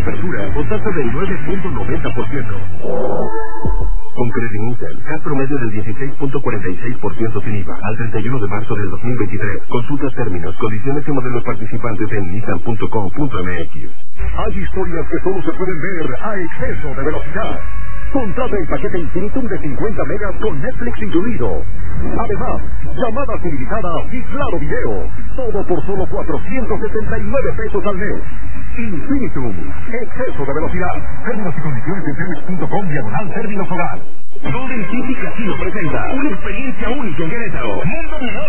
apertura o tasa del 9.90%. Con Credimutual, CAT promedio del 16.46% sin IVA al 31 de marzo del 2023. Consulta términos, condiciones y modelos participantes en nissan.com.mx. Hay historias que solo se pueden ver a exceso de velocidad. Contrata el paquete Infinitum de 50 megas con Netflix incluido. Además, llamadas ilimitadas y claro video. Todo por solo 479 pesos al mes. Infinitum. Exceso de velocidad. Términos y condiciones en service.com/términos hogar. Golden City Casino presenta una experiencia única en Querétaro. Mundo Menor.